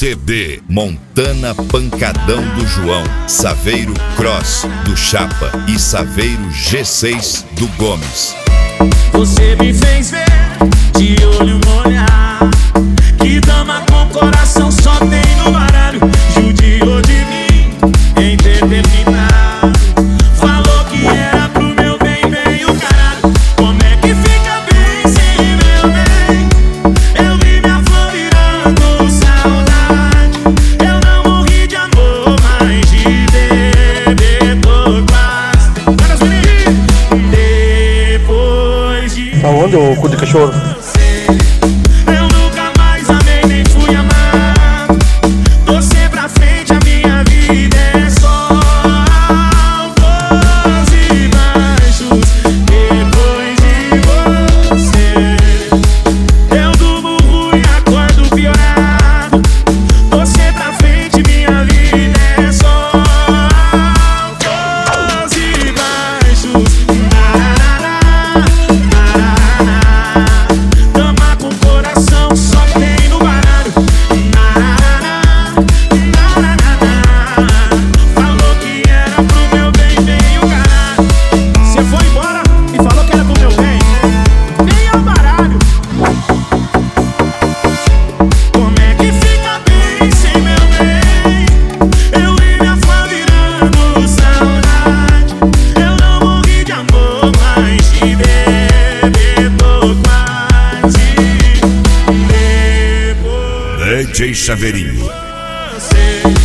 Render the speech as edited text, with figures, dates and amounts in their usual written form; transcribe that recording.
CD Montana Pancadão do João, Saveiro Cross do Chapa e Saveiro G6 do Gomes. Você me fez ver de olho no olhar que dama com coração só tem no baralho. Judiou de mim em determinado, falou que era pro meu bem, bem o caralho. Como é que fica bem sem meu bem? Eu vi minha flor virando saudade. Eu não morri de amor, mas de beber por quase. Depois de Aonde o cu de cachorro? eu nunca mais amei nem fui amado. Torcer pra frente, a minha vida é só altos e baixos. Depois de você eu durmo ruim, acordo piorado. Torcer pra frente, minha vida é só altos e baixos. Dama com coração só tem no baralho. Falou que era pro meu bem, bem o caralho. Cê foi embora e falou que era pro meu bem, nem é o baralho. Como é que fica bem sem meu bem? Eu vi minha flor virando saudade. Eu não morri de amor, mas de beber por quase. Depois DJ Saveirinho. você